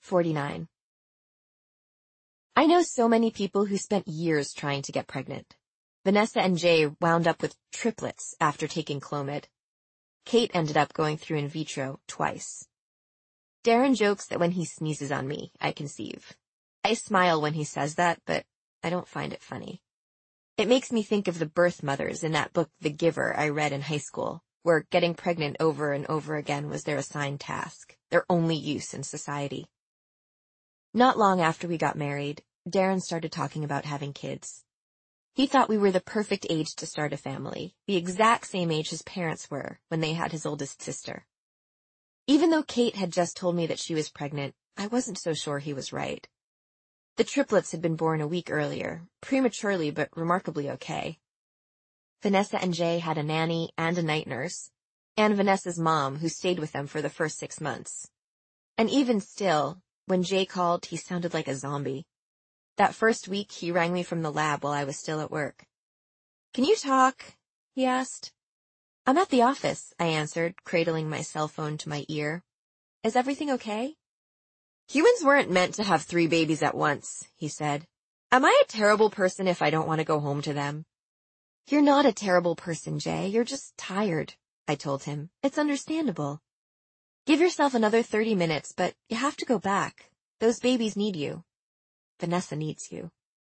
49. I know so many people who spent years trying to get pregnant. Vanessa and Jay wound up with triplets after taking Clomid. Kate ended up going through in vitro twice. Darren jokes that when he sneezes on me, I conceive. I smile when he says that, but I don't find it funny. It makes me think of the birth mothers in that book The Giver I read in high school, where getting pregnant over and over again was their assigned task, their only use in society. Not long after we got married, Darren started talking about having kids. He thought we were the perfect age to start a family, the exact same age his parents were when they had his oldest sister. Even though Kate had just told me that she was pregnant, I wasn't so sure he was right. The triplets had been born a week earlier, prematurely but remarkably okay. Vanessa and Jay had a nanny and a night nurse, and Vanessa's mom, who stayed with them for the first 6 months. And even still, when Jay called, he sounded like a zombie. That first week, he rang me from the lab while I was still at work. "Can you talk?" he asked. "I'm at the office," I answered, cradling my cell phone to my ear. "Is everything okay?" "Humans weren't meant to have 3 babies at once," he said. "Am I a terrible person if I don't want to go home to them?" "You're not a terrible person, Jay. You're just tired," I told him. "It's understandable. Give yourself another 30 minutes, but you have to go back. Those babies need you. Vanessa needs you."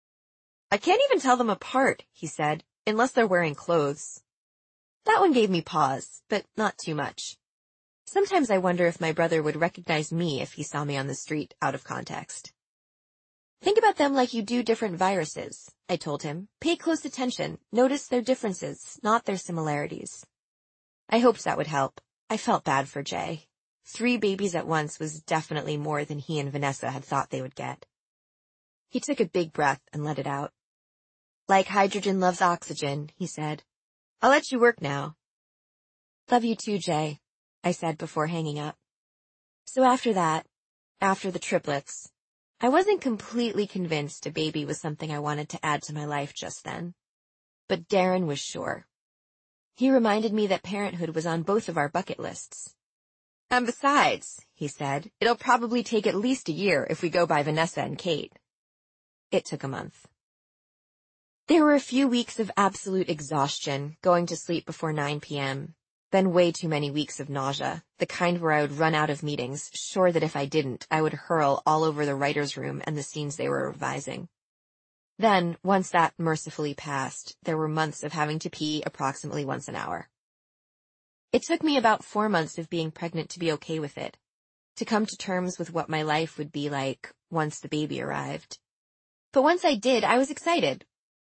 "I can't even tell them apart," he said, "unless they're wearing clothes." That one gave me pause, but not too much. Sometimes I wonder if my brother would recognize me if he saw me on the street out of context. "Think about them like you do different viruses," I told him. "Pay close attention. Notice their differences, not their similarities." I hoped that would help. I felt bad for Jay. 3 babies at once was definitely more than he and Vanessa had thought they would get. He took a big breath and let it out. "Like hydrogen loves oxygen," he said. "I'll let you work now." "Love you too, Jay," I said before hanging up. So after that, after the triplets, I wasn't completely convinced a baby was something I wanted to add to my life just then. But Darren was sure. He reminded me that parenthood was on both of our bucket lists. "And besides," he said, "it'll probably take at least a year if we go by Vanessa and Kate." It took a month. There were a few weeks of absolute exhaustion, going to sleep before 9 p.m., then way too many weeks of nausea, the kind where I would run out of meetings, sure that if I didn't, I would hurl all over the writer's room and the scenes they were revising. Then, once that mercifully passed, there were months of having to pee approximately once an hour. It took me about 4 months of being pregnant to be okay with it, to come to terms with what my life would be like once the baby arrived. But once I did, I was excited.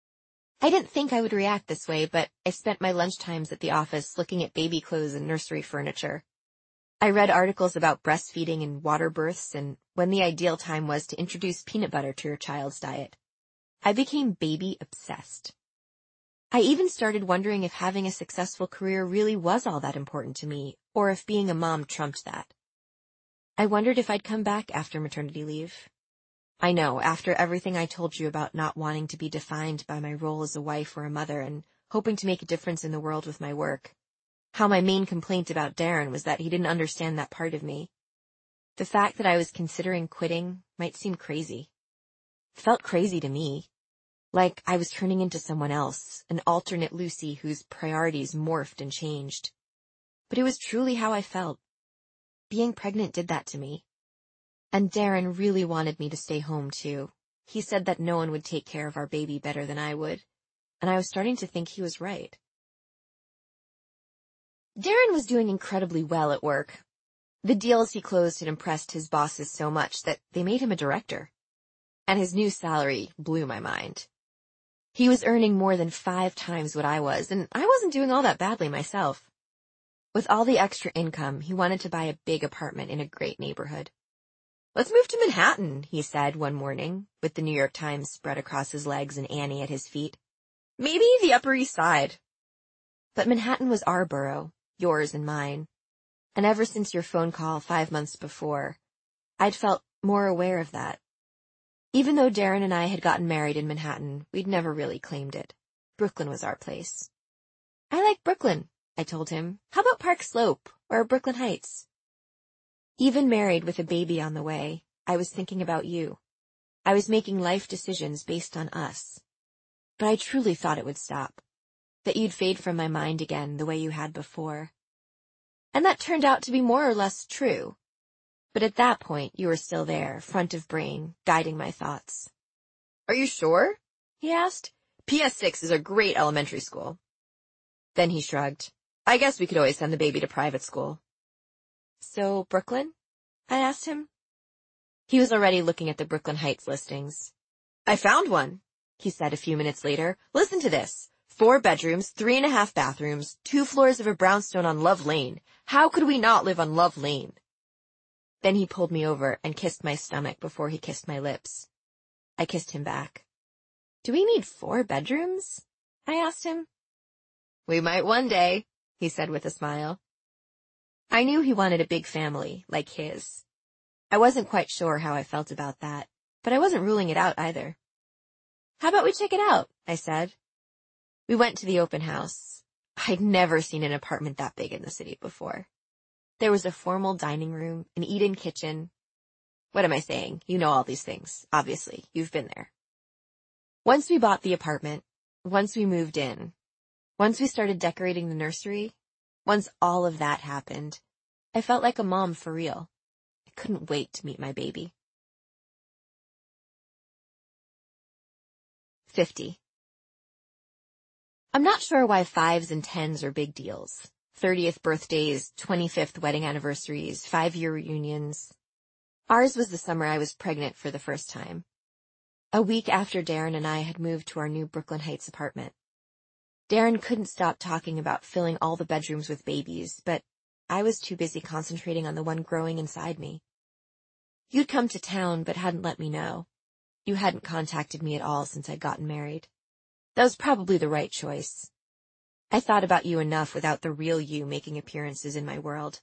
I didn't think I would react this way, but I spent my lunchtimes at the office looking at baby clothes and nursery furniture. I read articles about breastfeeding and water births and when the ideal time was to introduce peanut butter to your child's diet. I became baby obsessed. I even started wondering if having a successful career really was all that important to me, or if being a mom trumped that. I wondered if I'd come back after maternity leave. I know, after everything I told you about not wanting to be defined by my role as a wife or a mother and hoping to make a difference in the world with my work, how my main complaint about Darren was that he didn't understand that part of me. The fact that I was considering quitting might seem crazy. It felt crazy to me. Like I was turning into someone else, an alternate Lucy whose priorities morphed and changed. But it was truly how I felt. Being pregnant did that to me. And Darren really wanted me to stay home, too. He said that no one would take care of our baby better than I would, and I was starting to think he was right. Darren was doing incredibly well at work. The deals he closed had impressed his bosses so much that they made him a director. And his new salary blew my mind. He was earning more than 5 times what I was, and I wasn't doing all that badly myself. With all the extra income, he wanted to buy a big apartment in a great neighborhood. "Let's move to Manhattan," he said one morning, with the New York Times spread across his legs and Annie at his feet. "Maybe the Upper East Side." But Manhattan was our borough, yours and mine. And ever since your phone call 5 months before, I'd felt more aware of that. Even though Darren and I had gotten married in Manhattan, we'd never really claimed it. Brooklyn was our place. "I like Brooklyn," I told him. "How about Park Slope or Brooklyn Heights?" Even married with a baby on the way, I was thinking about you. I was making life decisions based on us. But I truly thought it would stop, that you'd fade from my mind again the way you had before. And that turned out to be more or less true. But at that point, you were still there, front of brain, guiding my thoughts. Are you sure? He asked. PS6 is a great elementary school. Then he shrugged. I guess we could always send the baby to private school. So, Brooklyn? I asked him. He was already looking at the Brooklyn Heights listings. I found one, he said a few minutes later. Listen to this. 4 bedrooms, 3.5 bathrooms, 2 floors of a brownstone on Love Lane. How could we not live on Love Lane? Then he pulled me over and kissed my stomach before he kissed my lips. I kissed him back. Do we need 4 bedrooms? I asked him. We might one day, he said with a smile. I knew he wanted a big family, like his. I wasn't quite sure how I felt about that, but I wasn't ruling it out either. How about we check it out? I said. We went to the open house. I'd never seen an apartment that big in the city before. There was a formal dining room, an eat-in kitchen. What am I saying? You know all these things. Obviously, you've been there. Once we bought the apartment, once we moved in, once we started decorating the nursery, once all of that happened, I felt like a mom for real. I couldn't wait to meet my baby. 50. I'm not sure why 5s and 10s are big deals. 30th birthdays, 25th wedding anniversaries, 5-year reunions. Ours was the summer I was pregnant for the first time. A week after Darren and I had moved to our new Brooklyn Heights apartment. Darren couldn't stop talking about filling all the bedrooms with babies, but I was too busy concentrating on the one growing inside me. You'd come to town but hadn't let me know. You hadn't contacted me at all since I'd gotten married. That was probably the right choice. I thought about you enough without the real you making appearances in my world.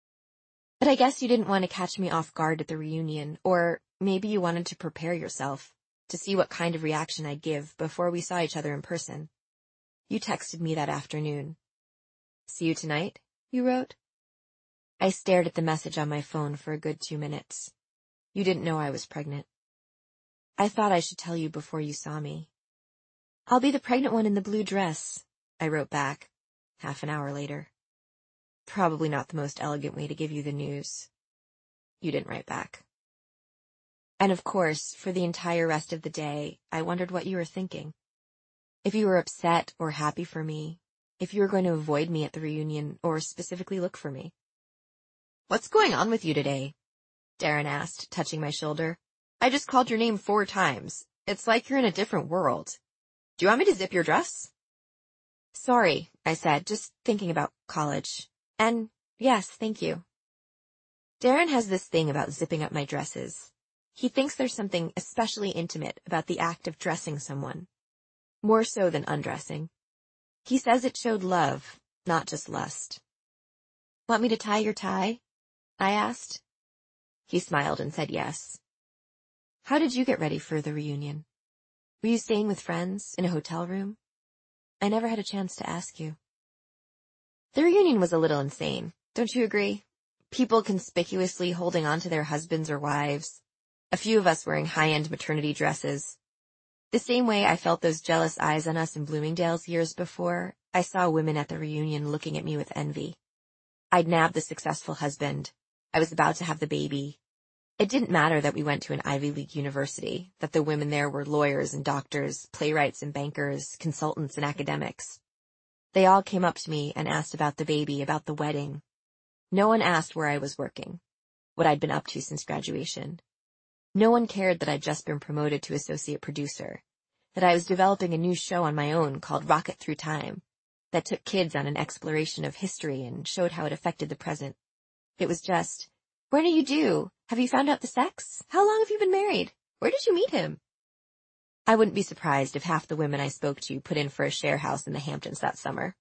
But I guess you didn't want to catch me off guard at the reunion, or maybe you wanted to prepare yourself, to see what kind of reaction I'd give before we saw each other in person. You texted me that afternoon. See you tonight, you wrote. I stared at the message on my phone for a good 2 minutes. You didn't know I was pregnant. I thought I should tell you before you saw me. I'll be the pregnant one in the blue dress, I wrote back, half an hour later. Probably not the most elegant way to give you the news. You didn't write back. And of course, for the entire rest of the day, I wondered what you were thinking. If you were upset or happy for me, if you were going to avoid me at the reunion or specifically look for me. What's going on with you today? Darren asked, touching my shoulder. I just called your name 4 times. It's like you're in a different world. Do you want me to zip your dress? Sorry, I said, just thinking about college. And yes, thank you. Darren has this thing about zipping up my dresses. He thinks there's something especially intimate about the act of dressing someone. More so than undressing. He says it showed love, not just lust. Want me to tie your tie? I asked. He smiled and said yes. How did you get ready for the reunion? Were you staying with friends in a hotel room? I never had a chance to ask you. The reunion was a little insane, don't you agree? People conspicuously holding on to their husbands or wives. A few of us wearing high-end maternity dresses. The same way I felt those jealous eyes on us in Bloomingdale's years before, I saw women at the reunion looking at me with envy. I'd nabbed the successful husband. I was about to have the baby. It didn't matter that we went to an Ivy League university, that the women there were lawyers and doctors, playwrights and bankers, consultants and academics. They all came up to me and asked about the baby, about the wedding. No one asked where I was working, what I'd been up to since graduation. No one cared that I'd just been promoted to associate producer, that I was developing a new show on my own called Rocket Through Time, that took kids on an exploration of history and showed how it affected the present. It was just, where do you do? Have you found out the sex? How long have you been married? Where did you meet him? I wouldn't be surprised if half the women I spoke to put in for a share house in the Hamptons that summer.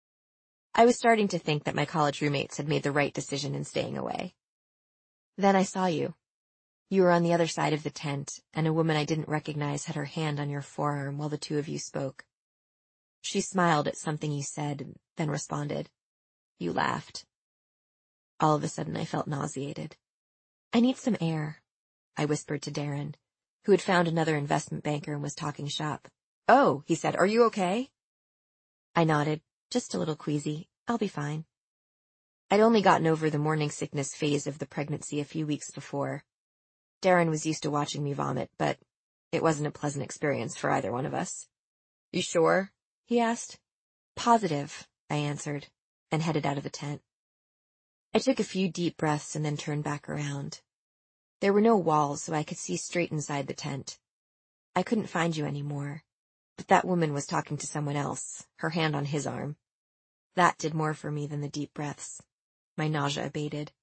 I was starting to think that my college roommates had made the right decision in staying away. Then I saw you. You were on the other side of the tent, and a woman I didn't recognize had her hand on your forearm while the two of you spoke. She smiled at something you said, and then responded. You laughed. All of a sudden I felt nauseated. I need some air. I whispered to Darren, who had found another investment banker and was talking shop. "Oh," he said, "are you okay?" I nodded, just a little queasy. "I'll be fine." I'd only gotten over the morning sickness phase of the pregnancy a few weeks before. Darren was used to watching me vomit, but it wasn't a pleasant experience for either one of us. "You sure?" he asked. "Positive," I answered, and headed out of the tent. I took a few deep breaths and then turned back around. There were no walls, so I could see straight inside the tent. I couldn't find you anymore, but that woman was talking to someone else, her hand on his arm. That did more for me than the deep breaths. My nausea abated.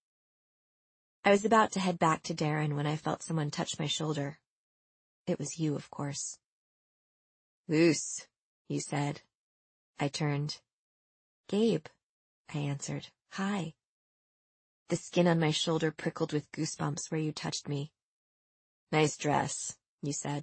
I was about to head back to Darren when I felt someone touch my shoulder. It was you, of course. "Luce," you said. I turned. "Gabe," I answered. "Hi." The skin on my shoulder prickled with goosebumps where you touched me. "Nice dress," you said.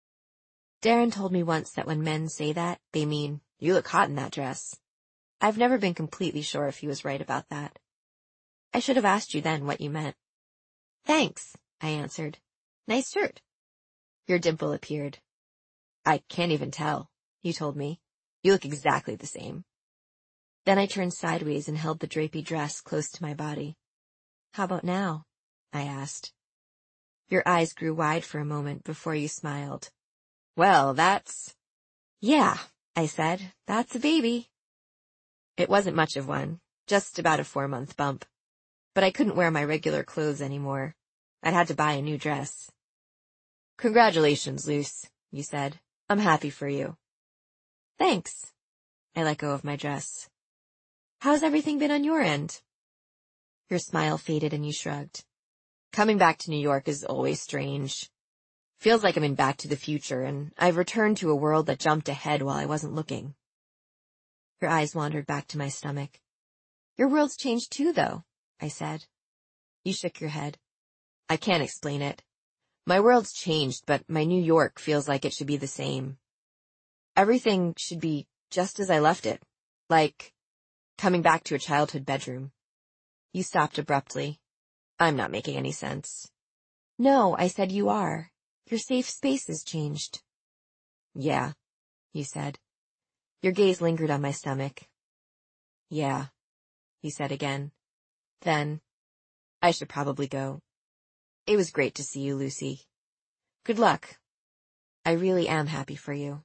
Darren told me once that when men say that, they mean, "You look hot in that dress." I've never been completely sure if he was right about that. I should have asked you then what you meant. "Thanks," I answered. "Nice shirt." Your dimple appeared. "I can't even tell," you told me. "You look exactly the same." Then I turned sideways and held the drapey dress close to my body. "How about now?" I asked. Your eyes grew wide for a moment before you smiled. "Well, that's—" "Yeah," I said, "that's a baby." It wasn't much of one, just about a 4-month bump. But I couldn't wear my regular clothes anymore. I'd had to buy a new dress. "Congratulations, Luce," you said. "I'm happy for you." "Thanks." I let go of my dress. "How's everything been on your end?" Your smile faded and you shrugged. "Coming back to New York is always strange. Feels like I'm in Back to the Future, and I've returned to a world that jumped ahead while I wasn't looking." Your eyes wandered back to my stomach. "Your world's changed too, though," I said. You shook your head. "I can't explain it. My world's changed, but my New York feels like it should be the same. Everything should be just as I left it, like coming back to a childhood bedroom." You stopped abruptly. "I'm not making any sense." "No," I said, "you are. Your safe space has changed." "Yeah," you said. Your gaze lingered on my stomach. "Yeah," you said again. Then, "I should probably go. It was great to see you, Lucy. Good luck. I really am happy for you."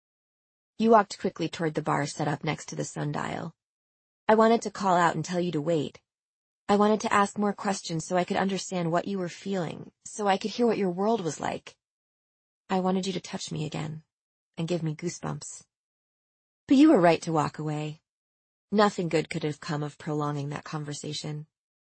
You walked quickly toward the bar set up next to the sundial. I wanted to call out and tell you to wait. I wanted to ask more questions so I could understand what you were feeling, so I could hear what your world was like. I wanted you to touch me again and give me goosebumps. But you were right to walk away. Nothing good could have come of prolonging that conversation.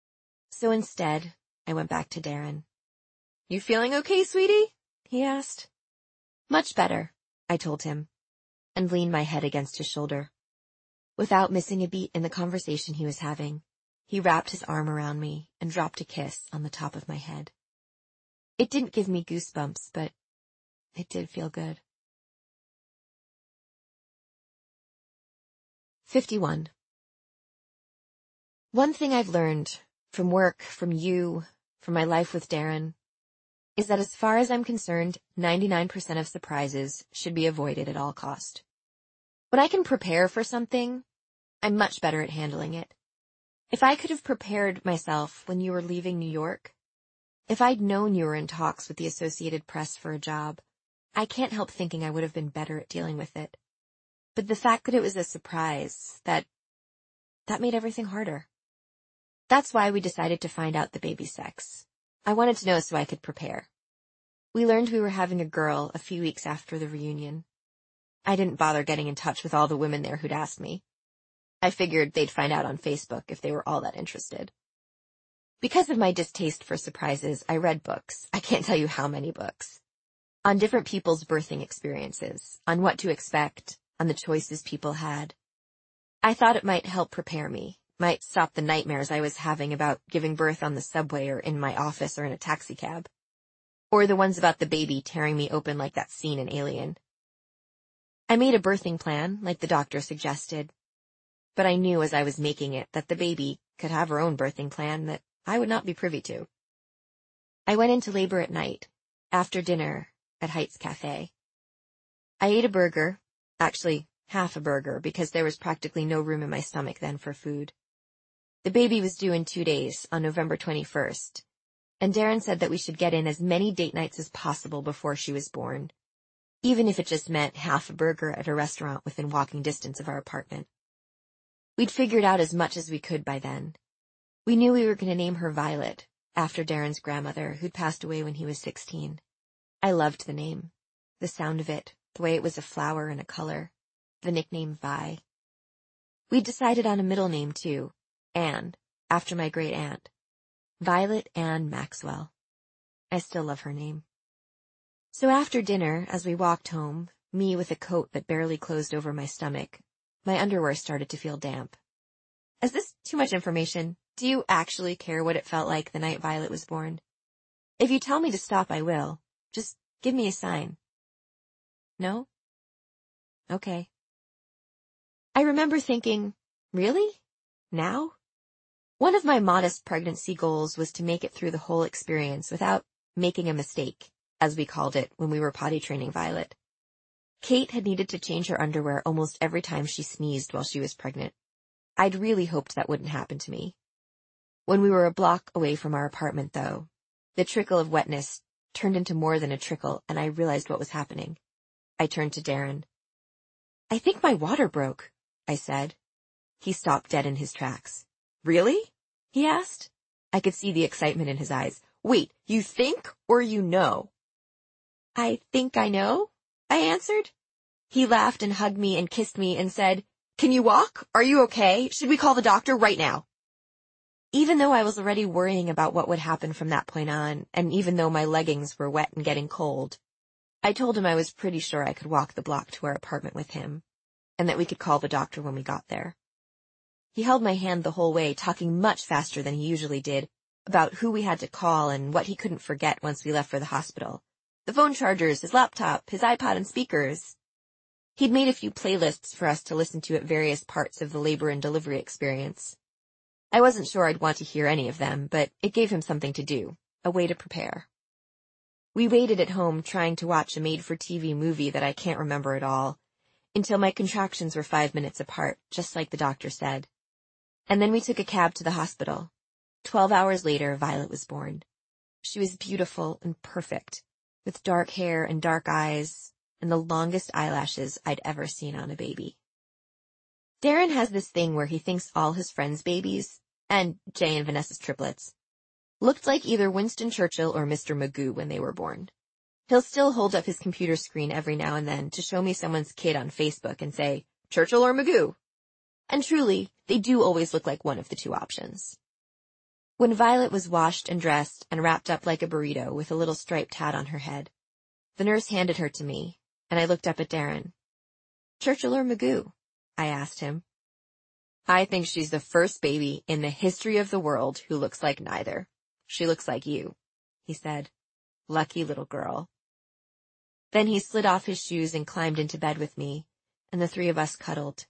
So instead, I went back to Darren. "You feeling okay, sweetie?" he asked. "Much better," I told him, and leaned my head against his shoulder. Without missing a beat in the conversation he was having, he wrapped his arm around me and dropped a kiss on the top of my head. It didn't give me goosebumps, but it did feel good. 51. One thing I've learned from work, from you, from my life with Darren, is that as far as I'm concerned, 99% of surprises should be avoided at all cost. When I can prepare for something, I'm much better at handling it. If I could have prepared myself when you were leaving New York, if I'd known you were in talks with the Associated Press for a job, I can't help thinking I would have been better at dealing with it. But the fact that it was a surprise, that made everything harder. That's why we decided to find out the baby's sex. I wanted to know so I could prepare. We learned we were having a girl a few weeks after the reunion. I didn't bother getting in touch with all the women there who'd asked me. I figured they'd find out on Facebook if they were all that interested. Because of my distaste for surprises, I read books. I can't tell you how many books. On different people's birthing experiences, on what to expect, on the choices people had. I thought it might help prepare me, might stop the nightmares I was having about giving birth on the subway or in my office or in a taxicab. Or the ones about the baby tearing me open like that scene in Alien. I made a birthing plan, like the doctor suggested. But I knew as I was making it that the baby could have her own birthing plan that I would not be privy to. I went into labor at night, after dinner, at Heights Cafe. I ate a burger, actually half a burger, because there was practically no room in my stomach then for food. The baby was due in 2 days, on November 21st, and Darren said that we should get in as many date nights as possible before she was born, even if it just meant half a burger at a restaurant within walking distance of our apartment. We'd figured out as much as we could by then. We knew we were going to name her Violet, after Darren's grandmother, who'd passed away when he was 16. I loved the name, the sound of it, the way it was a flower and a color, the nickname Vi. We'd decided on a middle name, too, Anne, after my great-aunt. Violet Ann Maxwell. I still love her name. So after dinner, as we walked home, me with a coat that barely closed over my stomach, my underwear started to feel damp. Is this too much information? Do you actually care what it felt like the night Violet was born? If you tell me to stop, I will. Just give me a sign. No? Okay. I remember thinking, really? Now? One of my modest pregnancy goals was to make it through the whole experience without making a mistake, as we called it when we were potty training Violet. Kate had needed to change her underwear almost every time she sneezed while she was pregnant. I'd really hoped that wouldn't happen to me. When we were a block away from our apartment, though, the trickle of wetness turned into more than a trickle, and I realized what was happening. I turned to Darren. I think my water broke, I said. He stopped dead in his tracks. Really? He asked. I could see the excitement in his eyes. Wait, you think or you know? I think I know, I answered. He laughed and hugged me and kissed me and said, Can you walk? Are you okay? Should we call the doctor right now? Even though I was already worrying about what would happen from that point on, and even though my leggings were wet and getting cold, I told him I was pretty sure I could walk the block to our apartment with him, and that we could call the doctor when we got there. He held my hand the whole way, talking much faster than he usually did, about who we had to call and what he couldn't forget once we left for the hospital. The phone chargers, his laptop, his iPod and speakers. He'd made a few playlists for us to listen to at various parts of the labor and delivery experience. I wasn't sure I'd want to hear any of them, but it gave him something to do, a way to prepare. We waited at home trying to watch a made-for-TV movie that I can't remember at all, until my contractions were 5 minutes apart, just like the doctor said. And then we took a cab to the hospital. 12 hours later, Violet was born. She was beautiful and perfect, with dark hair and dark eyes, and the longest eyelashes I'd ever seen on a baby. Darren has this thing where he thinks all his friends' babies, and Jay and Vanessa's triplets, looked like either Winston Churchill or Mr. Magoo when they were born. He'll still hold up his computer screen every now and then to show me someone's kid on Facebook and say, Churchill or Magoo? And truly, they do always look like one of the two options. When Violet was washed and dressed and wrapped up like a burrito with a little striped hat on her head, the nurse handed her to me, and I looked up at Darren. Churchill or Magoo? I asked him. I think she's the first baby in the history of the world who looks like neither. She looks like you, he said. Lucky little girl. Then he slid off his shoes and climbed into bed with me, and the three of us cuddled.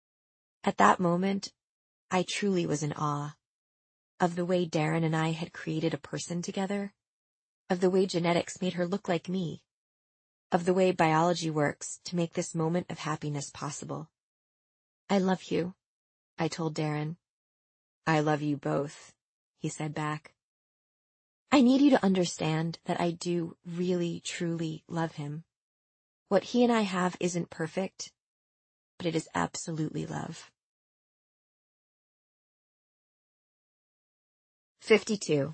At that moment, I truly was in awe of the way Darren and I had created a person together, of the way genetics made her look like me, of the way biology works to make this moment of happiness possible. I love you, I told Darren. I love you both, he said back. I need you to understand that I do really, truly love him. What he and I have isn't perfect, but it is absolutely love. 52.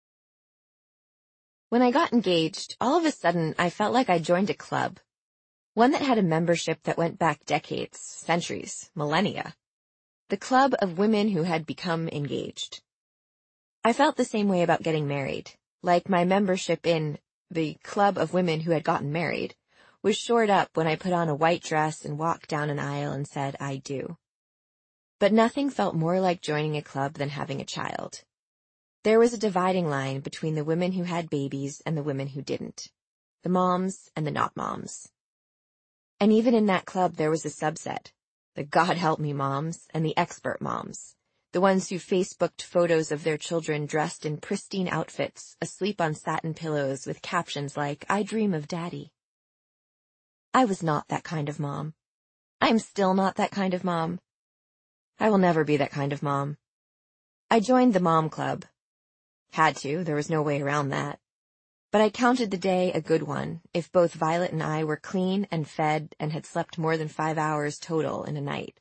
When I got engaged, all of a sudden I felt like I joined a club. One that had a membership that went back decades, centuries, millennia. The club of women who had become engaged. I felt the same way about getting married, like my membership in the club of women who had gotten married was shored up when I put on a white dress and walked down an aisle and said, I do. But nothing felt more like joining a club than having a child. There was a dividing line between the women who had babies and the women who didn't, the moms and the not moms. And even in that club there was a subset, the God help me moms and the expert moms, The ones who Facebooked photos of their children dressed in pristine outfits, asleep on satin pillows with captions like, "I dream of Daddy." I was not that kind of mom. I'm still not that kind of mom. I will never be that kind of mom. I joined the mom club. Had to, there was no way around that. But I counted the day a good one if both Violet and I were clean and fed and had slept more than 5 hours total in a night.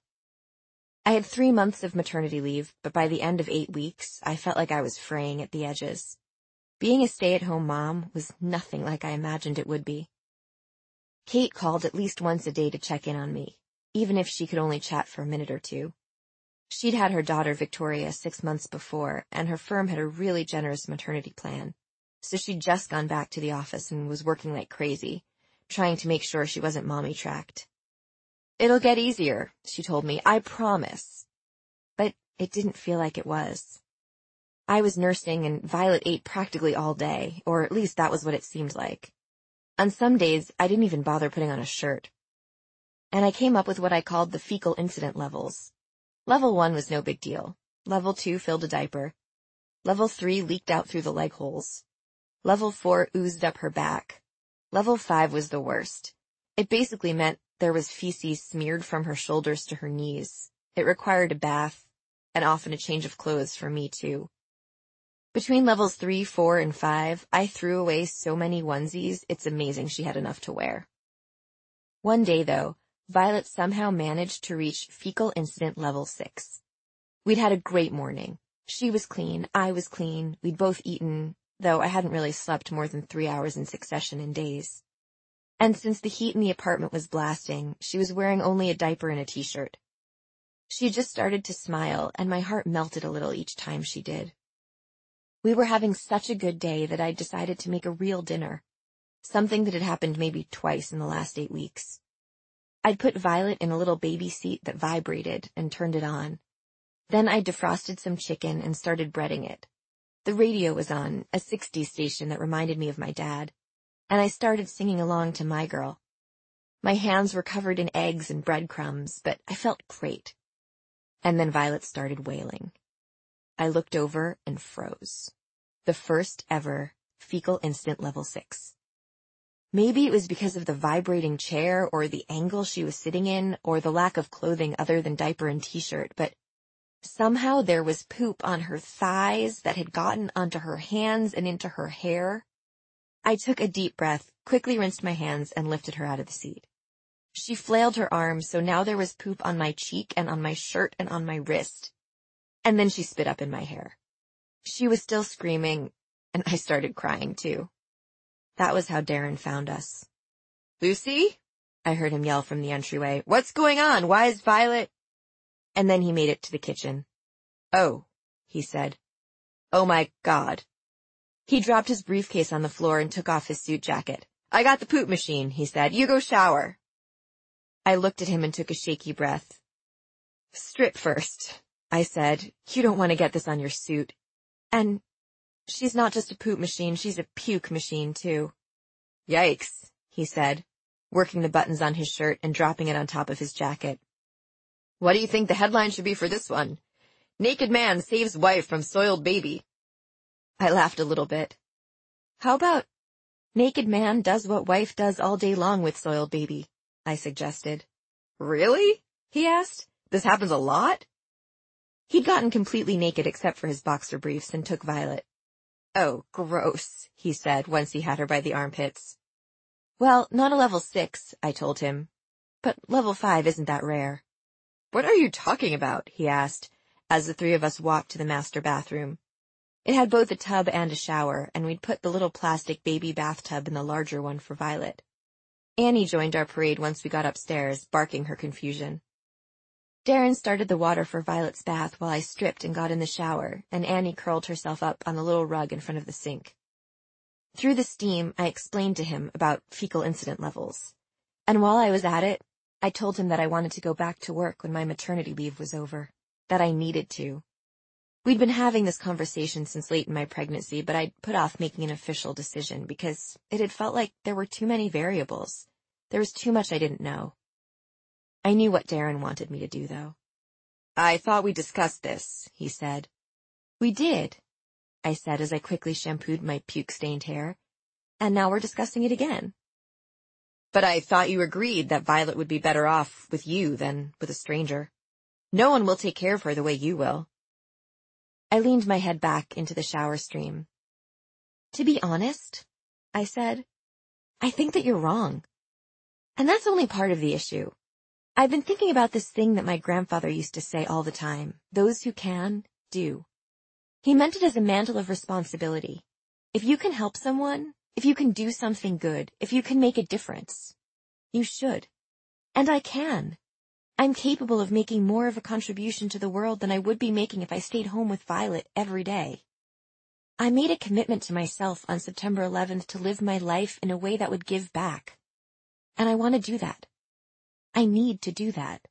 I had 3 months of maternity leave, but by the end of 8 weeks, I felt like I was fraying at the edges. Being a stay-at-home mom was nothing like I imagined it would be. Kate called at least once a day to check in on me, even if she could only chat for a minute or two. She'd had her daughter Victoria 6 months before, and her firm had a really generous maternity plan, so she'd just gone back to the office and was working like crazy, trying to make sure she wasn't mommy-tracked. "It'll get easier," she told me, "I promise." But it didn't feel like it was. I was nursing and Violet ate practically all day, or at least that was what it seemed like. On some days, I didn't even bother putting on a shirt. And I came up with what I called the fecal incident levels. Level 1 was no big deal. Level 2 filled a diaper. Level 3 leaked out through the leg holes. Level 4 oozed up her back. Level 5 was the worst. It basically meant there was feces smeared from her shoulders to her knees. It required a bath, and often a change of clothes for me too. Between levels 3, 4, and 5, I threw away so many onesies, it's amazing she had enough to wear. One day, though, Violet somehow managed to reach fecal incident level 6. We'd had a great morning. She was clean, I was clean, we'd both eaten, though I hadn't really slept more than 3 hours in succession in days. And since the heat in the apartment was blasting, she was wearing only a diaper and a t-shirt. She had just started to smile, and my heart melted a little each time she did. We were having such a good day that I decided to make a real dinner, something that had happened maybe twice in the last 8 weeks. I'd put Violet in a little baby seat that vibrated and turned it on. Then I defrosted some chicken and started breading it. The radio was on, a 60s station that reminded me of my dad, and I started singing along to My Girl. My hands were covered in eggs and breadcrumbs, but I felt great. And then Violet started wailing. I looked over and froze. The first ever fecal incident level 6. Maybe it was because of the vibrating chair or the angle she was sitting in or the lack of clothing other than diaper and t-shirt, but somehow there was poop on her thighs that had gotten onto her hands and into her hair. I took a deep breath, quickly rinsed my hands, and lifted her out of the seat. She flailed her arms, so now there was poop on my cheek and on my shirt and on my wrist. And then she spit up in my hair. She was still screaming, and I started crying too. That was how Darren found us. "Lucy?" I heard him yell from the entryway. "What's going on? Why is Violet—" And then he made it to the kitchen. "Oh," he said. "Oh my God." He dropped his briefcase on the floor and took off his suit jacket. "I got the poop machine," he said. "You go shower." I looked at him and took a shaky breath. "Strip first," I said. "You don't want to get this on your suit. And she's not just a poop machine, she's a puke machine, too." "Yikes," he said, working the buttons on his shirt and dropping it on top of his jacket. "What do you think the headline should be for this one? Naked man saves wife from soiled baby." I laughed a little bit. "How about naked man does what wife does all day long with soiled baby?" I suggested. "Really?" he asked. "This happens a lot?" He'd gotten completely naked except for his boxer briefs and took Violet. "Oh, gross," he said once he had her by the armpits. "Well, not a level 6, I told him. But level 5 isn't that rare." "What are you talking about?" he asked, as the three of us walked to the master bathroom. It had both a tub and a shower, and we'd put the little plastic baby bathtub in the larger one for Violet. Annie joined our parade once we got upstairs, barking her confusion. Darren started the water for Violet's bath while I stripped and got in the shower, and Annie curled herself up on the little rug in front of the sink. Through the steam, I explained to him about fecal incident levels. And while I was at it, I told him that I wanted to go back to work when my maternity leave was over, that I needed to. We'd been having this conversation since late in my pregnancy, but I'd put off making an official decision because it had felt like there were too many variables. There was too much I didn't know. I knew what Darren wanted me to do, though. I thought we discussed this, he said. We did, I said as I quickly shampooed my puke-stained hair. And now we're discussing it again. But I thought you agreed that Violet would be better off with you than with a stranger. No one will take care of her the way you will. I leaned my head back into the shower stream. To be honest, I said, I think that you're wrong. And that's only part of the issue. I've been thinking about this thing that my grandfather used to say all the time. Those who can, do. He meant it as a mantle of responsibility. If you can help someone, if you can do something good, if you can make a difference, you should. And I can. I'm capable of making more of a contribution to the world than I would be making if I stayed home with Violet every day. I made a commitment to myself on September 11th to live my life in a way that would give back. And I want to do that. I need to do that.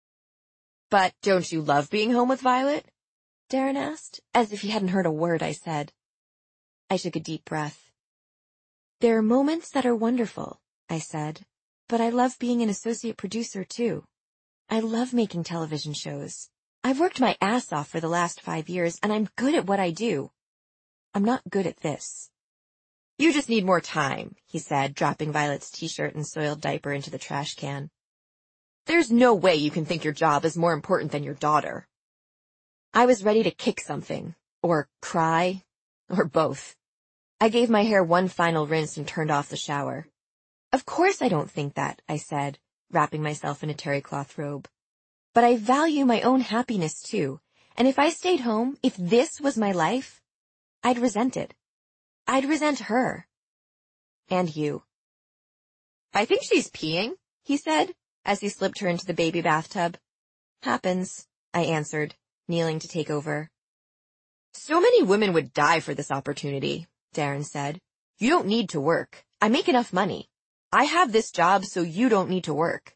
But don't you love being home with Violet? Darren asked, as if he hadn't heard a word I said. I took a deep breath. There are moments that are wonderful, I said, but I love being an associate producer too. I love making television shows. I've worked my ass off for the last 5 years, and I'm good at what I do. I'm not good at this. You just need more time, he said, dropping Violet's t-shirt and soiled diaper into the trash can. There's no way you can think your job is more important than your daughter. I was ready to kick something, or cry, or both. I gave my hair one final rinse and turned off the shower. Of course I don't think that, I said, wrapping myself in a terry cloth robe. But I value my own happiness too, and if I stayed home, if this was my life, I'd resent it. I'd resent her. And you. I think she's peeing, he said, as he slipped her into the baby bathtub. Happens, I answered, kneeling to take over. So many women would die for this opportunity, Darren said. You don't need to work. I make enough money. I have this job so you don't need to work.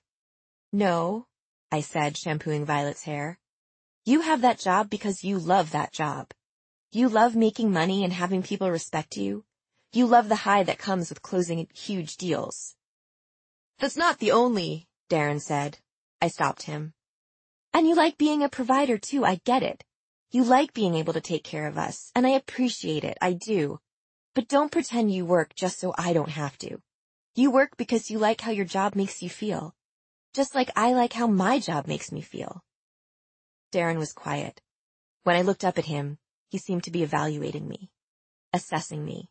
No, I said, shampooing Violet's hair. You have that job because you love that job. You love making money and having people respect you. You love the high that comes with closing huge deals. That's not the only, Darren said. I stopped him. And you like being a provider too, I get it. You like being able to take care of us, and I appreciate it, I do. But don't pretend you work just so I don't have to. You work because you like how your job makes you feel. Just like I like how my job makes me feel. Darren was quiet. When I looked up at him, he seemed to be evaluating me, assessing me.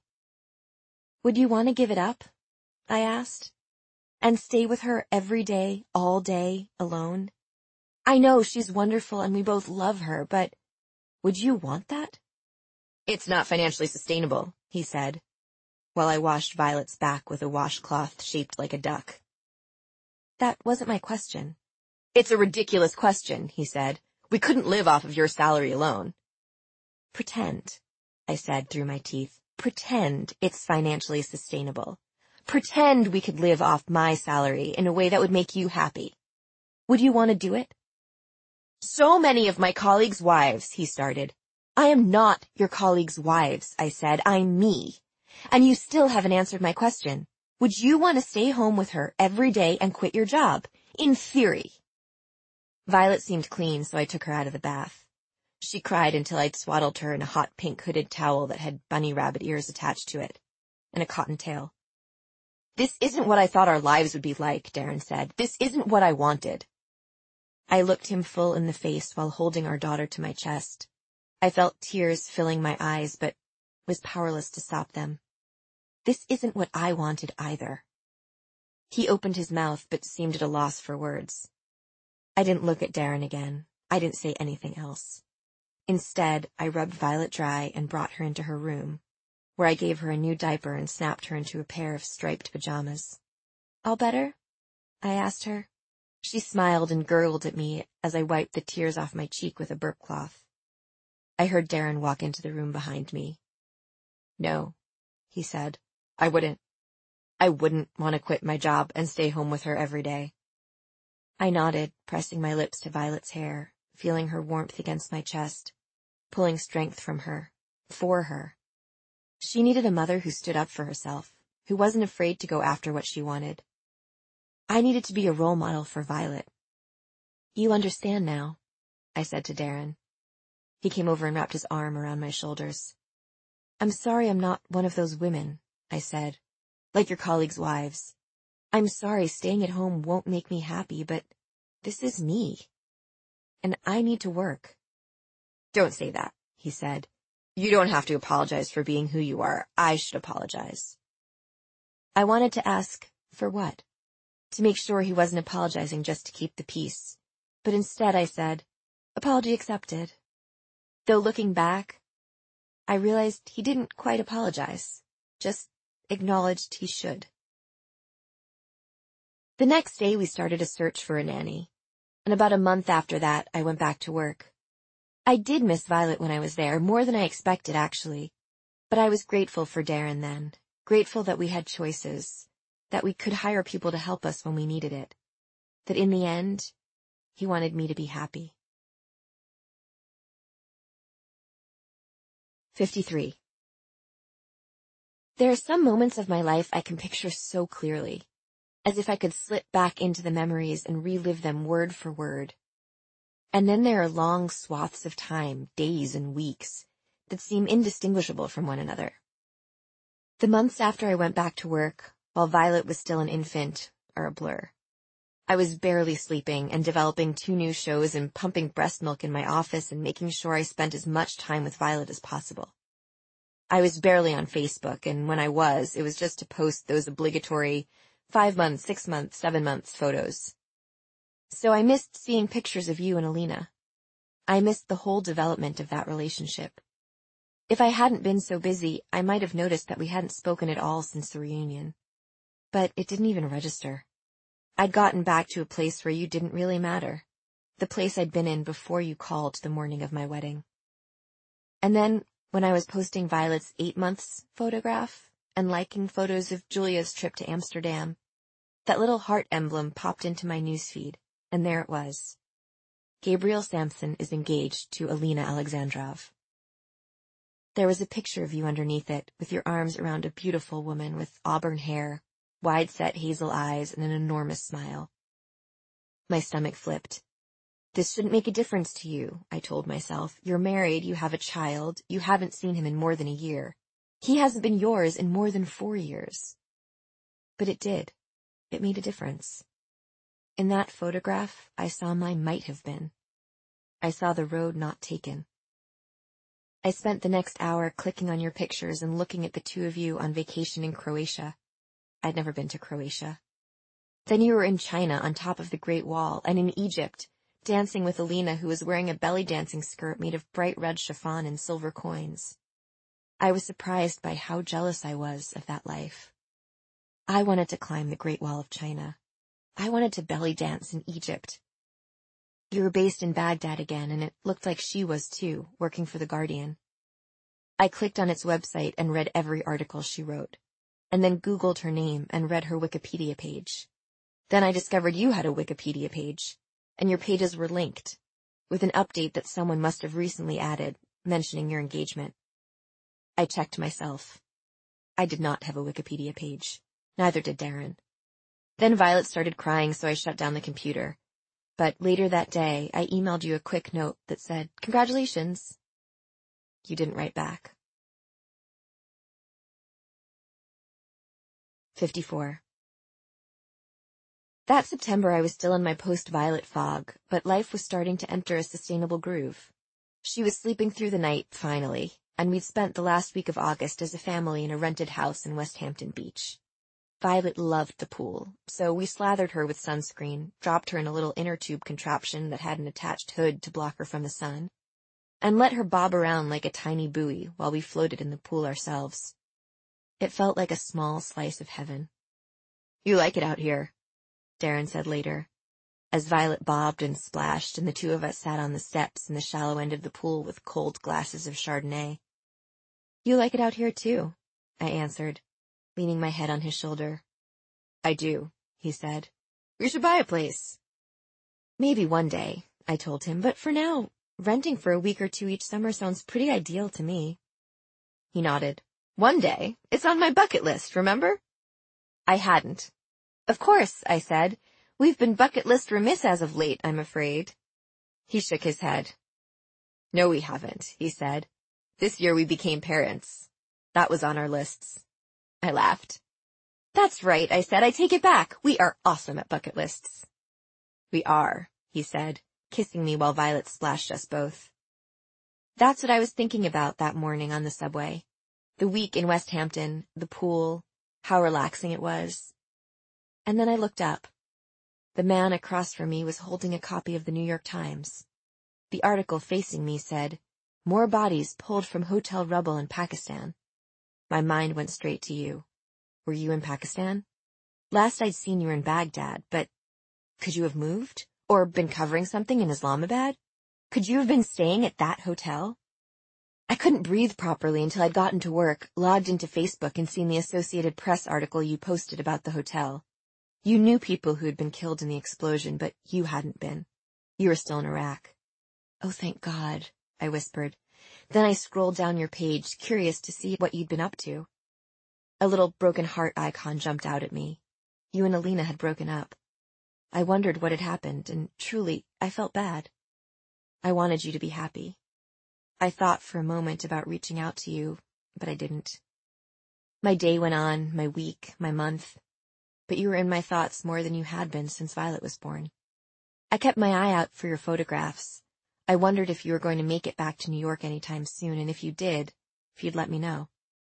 Would you want to give it up? I asked. And stay with her every day, all day, alone? I know she's wonderful and we both love her, but would you want that? It's not financially sustainable, he said, while I washed Violet's back with a washcloth shaped like a duck. That wasn't my question. It's a ridiculous question, he said. We couldn't live off of your salary alone. Pretend, I said through my teeth. Pretend it's financially sustainable. Pretend we could live off my salary in a way that would make you happy. Would you want to do it? So many of my colleagues' wives, he started. I am not your colleagues' wives, I said. I'm me. And you still haven't answered my question. Would you want to stay home with her every day and quit your job? In theory. Violet seemed clean, so I took her out of the bath. She cried until I'd swaddled her in a hot pink hooded towel that had bunny rabbit ears attached to it, and a cotton tail. This isn't what I thought our lives would be like, Darren said. This isn't what I wanted. I looked him full in the face while holding our daughter to my chest. I felt tears filling my eyes, but was powerless to stop them. This isn't what I wanted either. He opened his mouth, but seemed at a loss for words. I didn't look at Darren again. I didn't say anything else. Instead, I rubbed Violet dry and brought her into her room, where I gave her a new diaper and snapped her into a pair of striped pajamas. All better? I asked her. She smiled and gurgled at me as I wiped the tears off my cheek with a burp cloth. I heard Darren walk into the room behind me. No, he said. I wouldn't want to quit my job and stay home with her every day. I nodded, pressing my lips to Violet's hair, feeling her warmth against my chest, pulling strength from her, for her. She needed a mother who stood up for herself, who wasn't afraid to go after what she wanted. I needed to be a role model for Violet. You understand now, I said to Darren. He came over and wrapped his arm around my shoulders. I'm sorry I'm not one of those women, I said, like your colleagues' wives. I'm sorry staying at home won't make me happy, but this is me. And I need to work. Don't say that, he said. You don't have to apologize for being who you are. I should apologize. I wanted to ask, for what? To make sure he wasn't apologizing just to keep the peace. But instead I said, apology accepted. Though looking back, I realized he didn't quite apologize, just acknowledged he should. The next day we started a search for a nanny, and about a month after that I went back to work. I did miss Violet when I was there, more than I expected actually, but I was grateful for Darren then, grateful that we had choices, that we could hire people to help us when we needed it, that in the end, he wanted me to be happy. 53. There are some moments of my life I can picture so clearly, as if I could slip back into the memories and relive them word for word. And then there are long swaths of time, days and weeks, that seem indistinguishable from one another. The months after I went back to work, while Violet was still an infant, are a blur. I was barely sleeping and developing 2 new shows and pumping breast milk in my office and making sure I spent as much time with Violet as possible. I was barely on Facebook, and when I was, it was just to post those obligatory 5 months, 6 months, 7 months photos. So I missed seeing pictures of you and Alina. I missed the whole development of that relationship. If I hadn't been so busy, I might have noticed that we hadn't spoken at all since the reunion. But it didn't even register. I'd gotten back to a place where you didn't really matter, the place I'd been in before you called the morning of my wedding. And then, when I was posting Violet's 8 months photograph and liking photos of Julia's trip to Amsterdam, that little heart emblem popped into my newsfeed, and there it was. Gabriel Samson is engaged to Alina Alexandrov. There was a picture of you underneath it, with your arms around a beautiful woman with auburn hair, wide-set hazel eyes, and an enormous smile. My stomach flipped. This shouldn't make a difference to you, I told myself. You're married, you have a child, you haven't seen him in more than a year. He hasn't been yours in more than 4 years. But it did. It made a difference. In that photograph, I saw my might have been. I saw the road not taken. I spent the next hour clicking on your pictures and looking at the 2 of you on vacation in Croatia. I'd never been to Croatia. Then you were in China on top of the Great Wall, and in Egypt, dancing with Alina, who was wearing a belly dancing skirt made of bright red chiffon and silver coins. I was surprised by how jealous I was of that life. I wanted to climb the Great Wall of China. I wanted to belly dance in Egypt. You were based in Baghdad again, and it looked like she was too, working for The Guardian. I clicked on its website and read every article she wrote, and then Googled her name and read her Wikipedia page. Then I discovered you had a Wikipedia page, and your pages were linked, with an update that someone must have recently added, mentioning your engagement. I checked myself. I did not have a Wikipedia page. Neither did Darren. Then Violet started crying, so I shut down the computer. But later that day, I emailed you a quick note that said, "Congratulations." You didn't write back. 54. That September I was still in my post-Violet fog, but life was starting to enter a sustainable groove. She was sleeping through the night, finally, and we'd spent the last week of August as a family in a rented house in West Hampton Beach. Violet loved the pool, so we slathered her with sunscreen, dropped her in a little inner tube contraption that had an attached hood to block her from the sun, and let her bob around like a tiny buoy while we floated in the pool ourselves. It felt like a small slice of heaven. "You like it out here," Darren said later, as Violet bobbed and splashed and the 2 of us sat on the steps in the shallow end of the pool with cold glasses of Chardonnay. "You like it out here too," I answered, leaning my head on his shoulder. "I do," he said. "We should buy a place." "Maybe one day," I told him, "but for now, renting for a week or 2 each summer sounds pretty ideal to me." He nodded. "One day? It's on my bucket list, remember?" I hadn't. "Of course," I said. "We've been bucket list remiss as of late, I'm afraid." He shook his head. No, we haven't, he said. This year we became parents. That was on our lists. I laughed. That's right, I said. I take it back. We are awesome at bucket lists. We are, he said, kissing me while Violet splashed us both. That's what I was thinking about that morning on the subway. The week in West Hampton, the pool, how relaxing it was. And then I looked up. The man across from me was holding a copy of the New York Times. The article facing me said, "More bodies pulled from hotel rubble in Pakistan." My mind went straight to you. Were you in Pakistan? Last I'd seen you were in Baghdad, but could you have moved? Or been covering something in Islamabad? Could you have been staying at that hotel? I couldn't breathe properly until I'd gotten to work, logged into Facebook and seen the Associated Press article you posted about the hotel. You knew people who had been killed in the explosion, but you hadn't been. You were still in Iraq. Oh, thank God, I whispered. Then I scrolled down your page, curious to see what you'd been up to. A little broken heart icon jumped out at me. You and Alina had broken up. I wondered what had happened, and truly, I felt bad. I wanted you to be happy. I thought for a moment about reaching out to you, but I didn't. My day went on, my week, my month, but you were in my thoughts more than you had been since Violet was born. I kept my eye out for your photographs. I wondered if you were going to make it back to New York anytime soon, and if you did, if you'd let me know.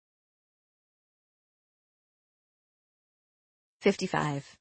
55.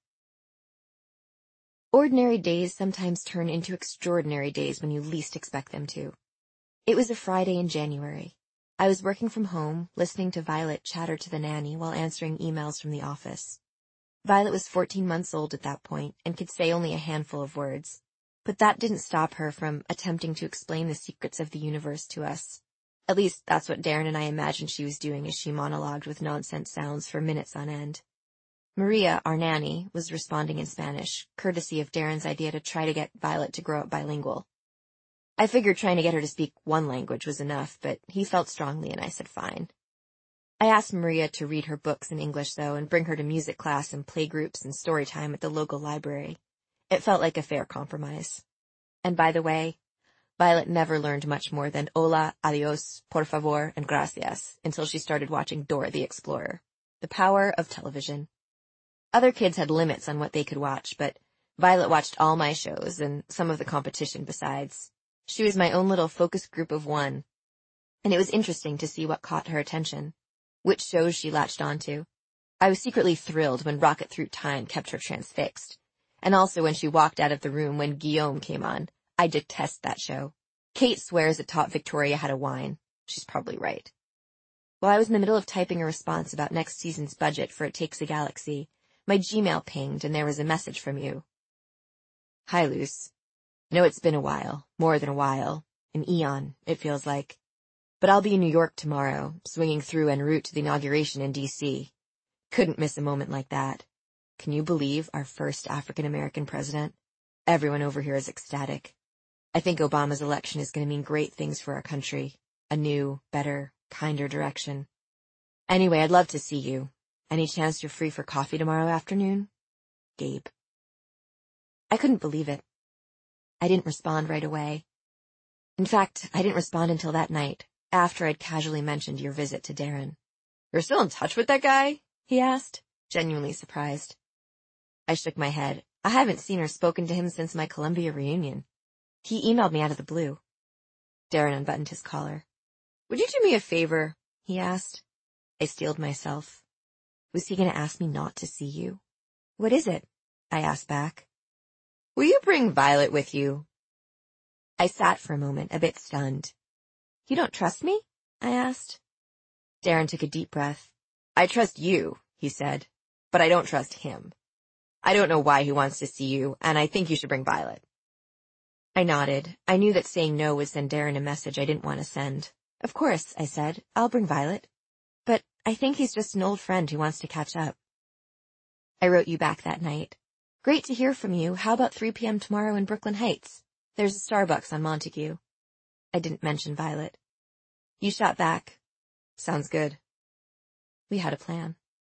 Ordinary days sometimes turn into extraordinary days when you least expect them to. It was a Friday in January. I was working from home, listening to Violet chatter to the nanny while answering emails from the office. Violet was 14 months old at that point and could say only a handful of words. But that didn't stop her from attempting to explain the secrets of the universe to us. At least that's what Darren and I imagined she was doing as she monologued with nonsense sounds for minutes on end. Maria, our nanny, was responding in Spanish, courtesy of Darren's idea to try to get Violet to grow up bilingual. I figured trying to get her to speak one language was enough, but he felt strongly and I said fine. I asked Maria to read her books in English, though, and bring her to music class and playgroups and story time at the local library. It felt like a fair compromise. And by the way, Violet never learned much more than hola, adios, por favor, and gracias until she started watching Dora the Explorer. The power of television. Other kids had limits on what they could watch, but Violet watched all my shows and some of the competition besides. She was my own little focus group of one, and it was interesting to see what caught her attention, which shows she latched onto. I was secretly thrilled when Rocket Through Time kept her transfixed. And also when she walked out of the room when Guillaume came on. I detest that show. Kate swears it taught Victoria how to whine. She's probably right. While I was in the middle of typing a response about next season's budget for It Takes a Galaxy, my Gmail pinged and there was a message from you. Hi, Luce. I know it's been a while, more than a while, an eon, it feels like. But I'll be in New York tomorrow, swinging through en route to the inauguration in D.C. Couldn't miss a moment like that. Can you believe our first African-American president? Everyone over here is ecstatic. I think Obama's election is going to mean great things for our country. A new, better, kinder direction. Anyway, I'd love to see you. Any chance you're free for coffee tomorrow afternoon? Gabe. I couldn't believe it. I didn't respond right away. In fact, I didn't respond until that night, after I'd casually mentioned your visit to Darren. You're still in touch with that guy? He asked, genuinely surprised. I shook my head. I haven't seen or spoken to him since my Columbia reunion. He emailed me out of the blue. Darren unbuttoned his collar. Would you do me a favor? He asked. I steeled myself. Was he going to ask me not to see you? What is it? I asked back. Will you bring Violet with you? I sat for a moment, a bit stunned. You don't trust me? I asked. Darren took a deep breath. I trust you, he said, but I don't trust him. I don't know why he wants to see you, and I think you should bring Violet. I nodded. I knew that saying no would send Darren a message I didn't want to send. Of course, I said. I'll bring Violet. But I think he's just an old friend who wants to catch up. I wrote you back that night. Great to hear from you. How about 3 p.m. tomorrow in Brooklyn Heights? There's a Starbucks on Montague. I didn't mention Violet. You shot back. Sounds good. We had a plan.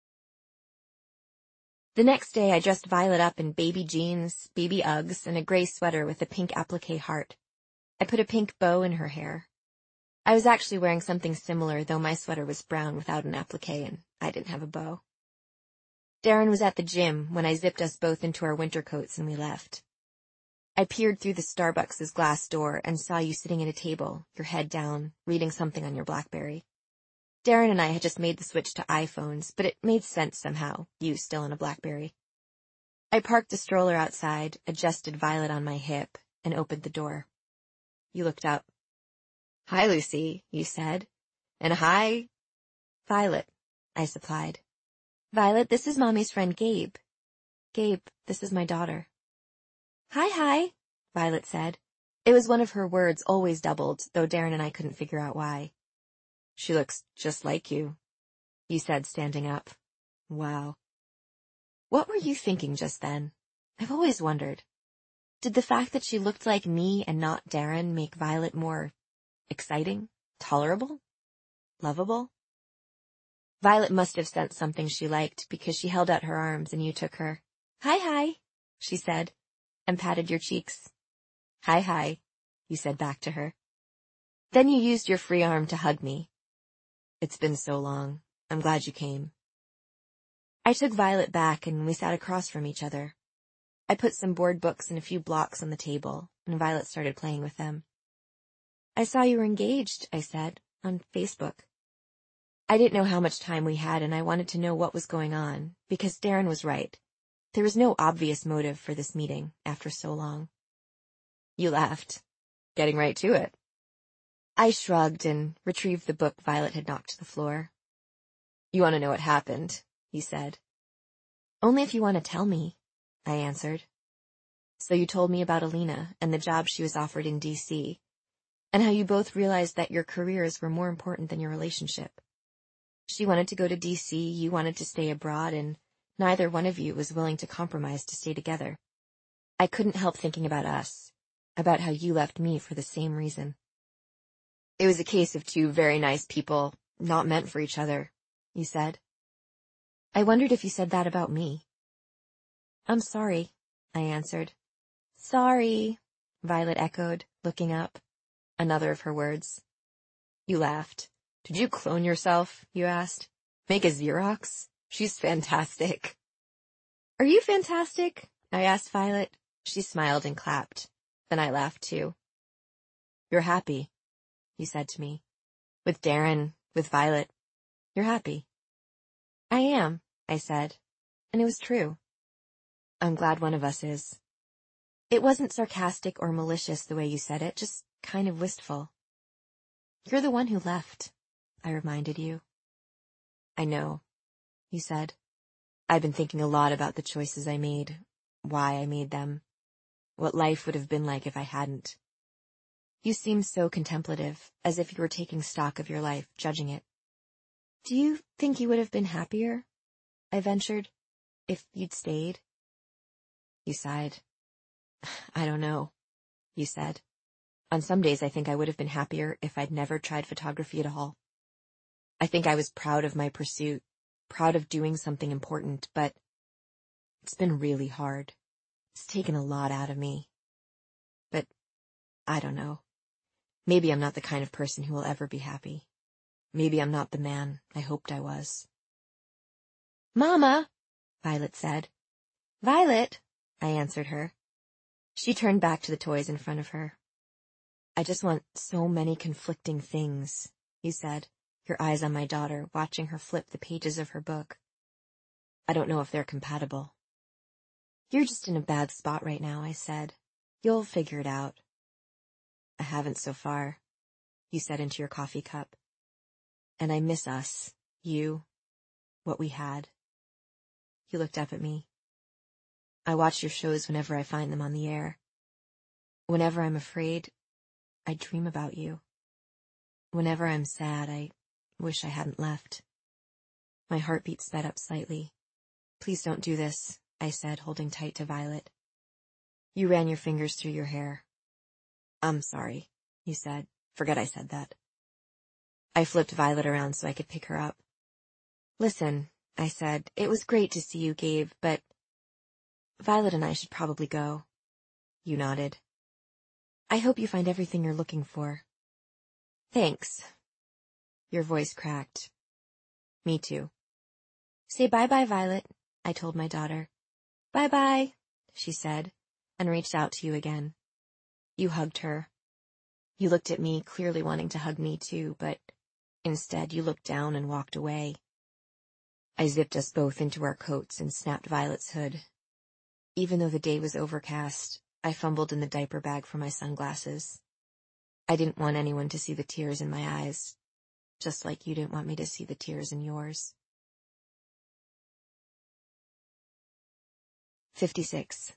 The next day, I dressed Violet up in baby jeans, baby Uggs, and a gray sweater with a pink applique heart. I put a pink bow in her hair. I was actually wearing something similar, though my sweater was brown without an applique and I didn't have a bow. Darren was at the gym when I zipped us both into our winter coats and we left. I peered through the Starbucks' glass door and saw you sitting at a table, your head down, reading something on your BlackBerry. Darren and I had just made the switch to iPhones, but it made sense somehow, you still in a BlackBerry. I parked the stroller outside, adjusted Violet on my hip, and opened the door. You looked up. "Hi, Lucy," you said. "And hi, Violet," I supplied. "Violet, this is Mommy's friend Gabe. Gabe, this is my daughter." "Hi," Violet said. It was one of her words, always doubled, though Darren and I couldn't figure out why. "She looks just like you," said, standing up. Wow. What were you thinking just then? I've always wondered. Did the fact that she looked like me and not Darren make Violet more exciting, tolerable, lovable? Violet must have sensed something she liked because she held out her arms and you took her. Hi, she said, and patted your cheeks. Hi, you said back to her. Then you used your free arm to hug me. It's been so long. I'm glad you came. I took Violet back and we sat across from each other. I put some board books and a few blocks on the table, and Violet started playing with them. I saw you were engaged, I said, on Facebook. I didn't know how much time we had, and I wanted to know what was going on, because Darren was right. There was no obvious motive for this meeting after so long. You laughed. Getting right to it. I shrugged and retrieved the book Violet had knocked to the floor. You want to know what happened, you said. Only if you want to tell me, I answered. So you told me about Alina and the job she was offered in D.C., and how you both realized that your careers were more important than your relationship. She wanted to go to D.C., you wanted to stay abroad, and neither one of you was willing to compromise to stay together. I couldn't help thinking about us, about how you left me for the same reason. It was a case of two very nice people, not meant for each other, you said. I wondered if you said that about me. I'm sorry, I answered. Sorry, Violet echoed, looking up. Another of her words. You laughed. Did you clone yourself? You asked. Make a Xerox? She's fantastic. Are you fantastic? I asked Violet. She smiled and clapped. Then I laughed too. You're happy, you said to me. With Darren, with Violet. You're happy. I am, I said. And it was true. I'm glad one of us is. It wasn't sarcastic or malicious the way you said it, just kind of wistful. You're the one who left, I reminded you. I know, you said. I've been thinking a lot about the choices I made, why I made them, what life would have been like if I hadn't. You seemed so contemplative, as if you were taking stock of your life, judging it. Do you think you would have been happier? I ventured, if you'd stayed. You sighed. I don't know, you said. On some days I think I would have been happier if I'd never tried photography at all. I think I was proud of my pursuit, proud of doing something important, but it's been really hard. It's taken a lot out of me. But I don't know. Maybe I'm not the kind of person who will ever be happy. Maybe I'm not the man I hoped I was. Mama, Violet said. Violet, I answered her. She turned back to the toys in front of her. I just want so many conflicting things, you said, your eyes on my daughter, watching her flip the pages of her book. I don't know if they're compatible. You're just in a bad spot right now, I said. You'll figure it out. I haven't so far, you said into your coffee cup. And I miss us, you, what we had. You looked up at me. I watch your shows whenever I find them on the air. Whenever I'm afraid, I dream about you. Whenever I'm sad, I wish I hadn't left. My heartbeat sped up slightly. Please don't do this, I said, holding tight to Violet. You ran your fingers through your hair. I'm sorry, you said. Forget I said that. I flipped Violet around so I could pick her up. Listen, I said, it was great to see you, Gabe, but Violet and I should probably go. You nodded. I hope you find everything you're looking for. Thanks. Your voice cracked. Me too. Say bye-bye, Violet, I told my daughter. Bye-bye, she said, and reached out to you again. You hugged her. You looked at me, clearly wanting to hug me too, but instead you looked down and walked away. I zipped us both into our coats and snapped Violet's hood. Even though the day was overcast, I fumbled in the diaper bag for my sunglasses. I didn't want anyone to see the tears in my eyes, just like you didn't want me to see the tears in yours. 56.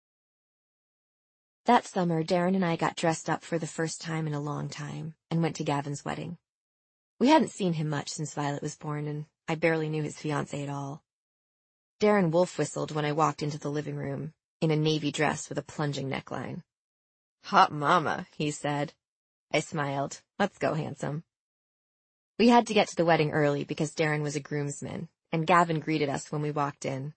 That summer, Darren and I got dressed up for the first time in a long time and went to Gavin's wedding. We hadn't seen him much since Violet was born, and I barely knew his fiancée at all. Darren wolf whistled when I walked into the living room, in a navy dress with a plunging neckline. Hot mama, he said. I smiled. Let's go, handsome. We had to get to the wedding early because Darren was a groomsman, and Gavin greeted us when we walked in.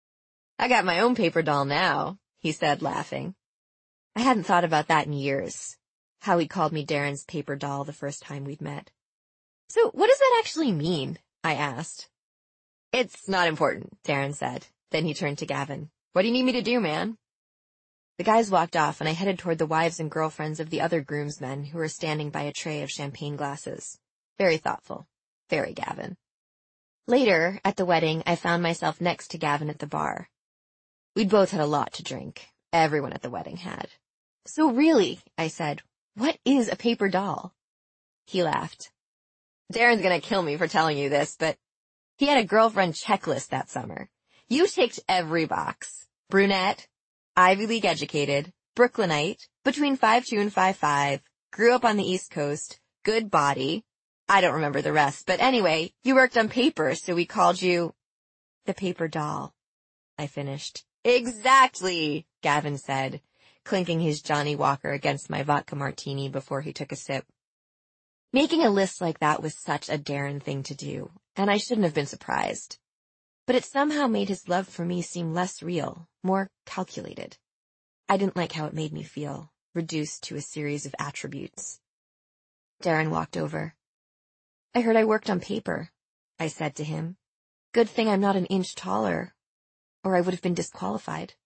I got my own paper doll now, he said, laughing. I hadn't thought about that in years, how he called me Darren's paper doll the first time we'd met. So what does that actually mean? I asked. It's not important, Darren said. Then he turned to Gavin. What do you need me to do, man? The guys walked off, and I headed toward the wives and girlfriends of the other groomsmen who were standing by a tray of champagne glasses. Very thoughtful. Very Gavin. Later, at the wedding, I found myself next to Gavin at the bar. We'd both had a lot to drink. Everyone at the wedding had. So really, I said, what is a paper doll? He laughed. Darren's gonna kill me for telling you this, but he had a girlfriend checklist that summer. You ticked every box. Brunette, Ivy League educated, Brooklynite, between 5'2" and 5'5", grew up on the East Coast, good body. I don't remember the rest, but anyway, you worked on paper, so we called you the paper doll. I finished. Exactly, Gavin said, clinking his Johnny Walker against my vodka martini before he took a sip. Making a list like that was such a Darren thing to do, and I shouldn't have been surprised. But it somehow made his love for me seem less real, more calculated. I didn't like how it made me feel, reduced to a series of attributes. Darren walked over. I heard I worked on paper, I said to him. Good thing I'm not an inch taller, or I would have been disqualified.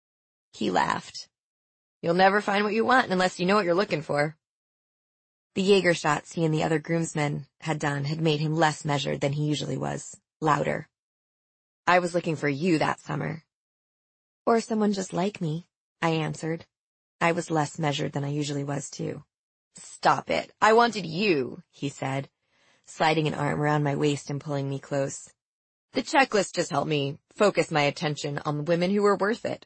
He laughed. You'll never find what you want unless you know what you're looking for. The Jaeger shots he and the other groomsmen had done had made him less measured than he usually was, louder. I was looking for you that summer. Or someone just like me, I answered. I was less measured than I usually was, too. Stop it. I wanted you, he said, sliding an arm around my waist and pulling me close. The checklist just helped me focus my attention on the women who were worth it.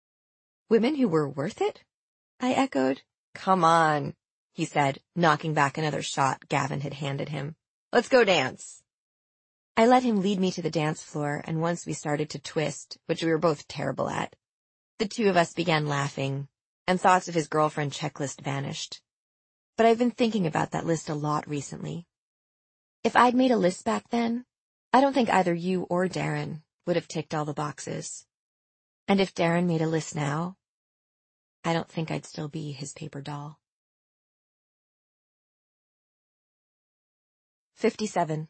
Women who were worth it? I echoed. Come on, he said, knocking back another shot Gavin had handed him. Let's go dance. I let him lead me to the dance floor, and once we started to twist, which we were both terrible at, the two of us began laughing, and thoughts of his girlfriend checklist vanished. But I've been thinking about that list a lot recently. If I'd made a list back then, I don't think either you or Darren would have ticked all the boxes. And if Darren made a list now, I don't think I'd still be his paper doll. 57.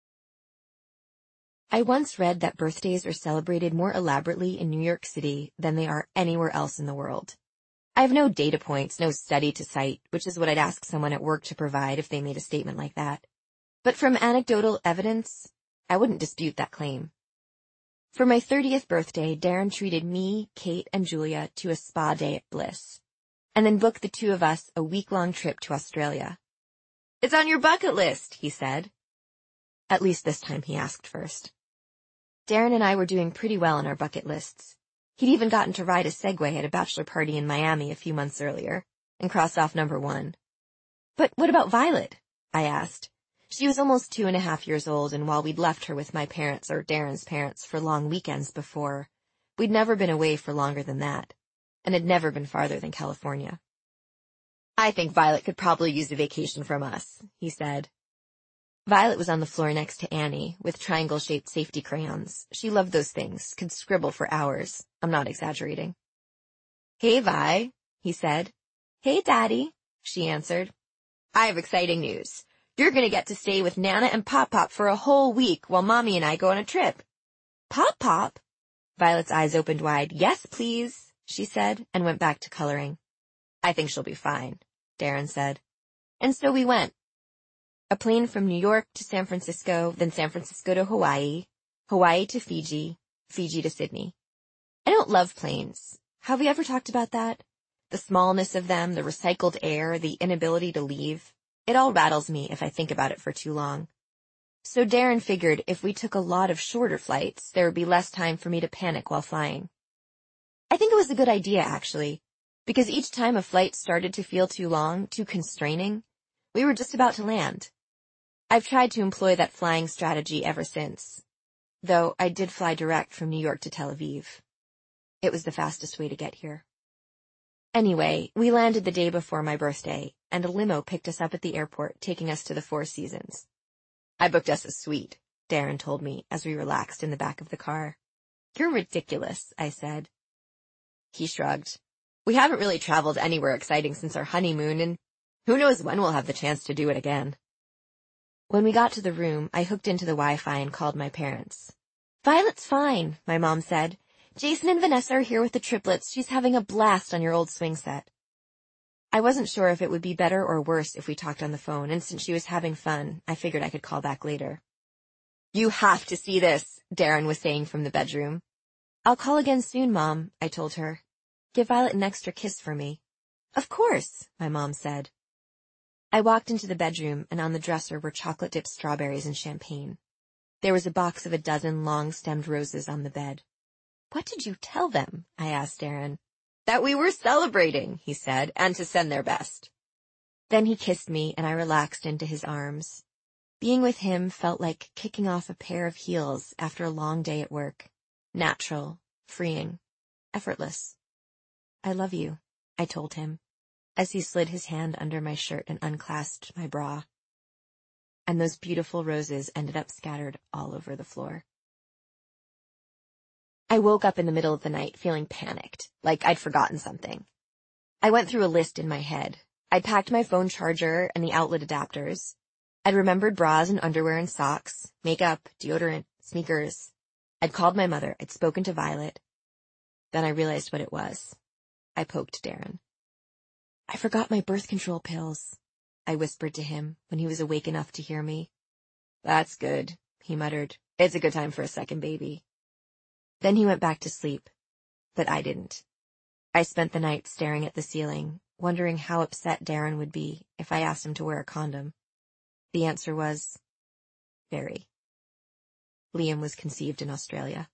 I once read that birthdays are celebrated more elaborately in New York City than they are anywhere else in the world. I have no data points, no study to cite, which is what I'd ask someone at work to provide if they made a statement like that. But from anecdotal evidence, I wouldn't dispute that claim. For my 30th birthday, Darren treated me, Kate, and Julia to a spa day at Bliss, and then booked the two of us a week-long trip to Australia. It's on your bucket list, he said. At least this time he asked first. Darren and I were doing pretty well on our bucket lists. He'd even gotten to ride a Segway at a bachelor party in Miami a few months earlier, and crossed off number 1. But what about Violet? I asked. She was almost 2.5 years old, and while we'd left her with my parents or Darren's parents for long weekends before, we'd never been away for longer than that, and had never been farther than California. I think Violet could probably use a vacation from us, he said. Violet was on the floor next to Annie, with triangle-shaped safety crayons. She loved those things, could scribble for hours. I'm not exaggerating. Hey, Vi, he said. "Hey, Daddy," she answered. "I have exciting news. You're going to get to stay with Nana and Pop-Pop for a whole week while Mommy and I go on a trip." "Pop-Pop?" Violet's eyes opened wide. "Yes, please," she said, and went back to coloring. "I think she'll be fine," Darren said. And so we went. A plane from New York to San Francisco, then San Francisco to Hawaii, Hawaii to Fiji, Fiji to Sydney. I don't love planes. Have we ever talked about that? The smallness of them, the recycled air, the inability to leave. It all rattles me if I think about it for too long. So Darren figured if we took a lot of shorter flights, there would be less time for me to panic while flying. I think it was a good idea, actually, because each time a flight started to feel too long, too constraining, we were just about to land. I've tried to employ that flying strategy ever since, though I did fly direct from New York to Tel Aviv. It was the fastest way to get here. Anyway, we landed the day before my birthday, and a limo picked us up at the airport, taking us to the Four Seasons. "I booked us a suite," Darren told me as we relaxed in the back of the car. "You're ridiculous," I said. He shrugged. "We haven't really traveled anywhere exciting since our honeymoon, and who knows when we'll have the chance to do it again." When we got to the room, I hooked into the Wi-Fi and called my parents. "Violet's fine," my mom said. "Jason and Vanessa are here with the triplets. She's having a blast on your old swing set." I wasn't sure if it would be better or worse if we talked on the phone, and since she was having fun, I figured I could call back later. "You have to see this," Darren was saying from the bedroom. "I'll call again soon, Mom," I told her. "Give Violet an extra kiss for me." "Of course," my mom said. I walked into the bedroom, and on the dresser were chocolate-dipped strawberries and champagne. There was a box of a dozen long-stemmed roses on the bed. "What did you tell them?" I asked Darren. "That we were celebrating," he said, "and to send their best." Then he kissed me, and I relaxed into his arms. Being with him felt like kicking off a pair of heels after a long day at work. Natural, freeing, effortless. "I love you," I told him, as he slid his hand under my shirt and unclasped my bra. And those beautiful roses ended up scattered all over the floor. I woke up in the middle of the night feeling panicked, like I'd forgotten something. I went through a list in my head. I'd packed my phone charger and the outlet adapters. I'd remembered bras and underwear and socks, makeup, deodorant, sneakers. I'd called my mother. I'd spoken to Violet. Then I realized what it was. I poked Darren. "I forgot my birth control pills," I whispered to him when he was awake enough to hear me. "That's good," he muttered. "It's a good time for a second baby." Then he went back to sleep, but I didn't. I spent the night staring at the ceiling, wondering how upset Darren would be if I asked him to wear a condom. The answer was, very. Liam was conceived in Australia.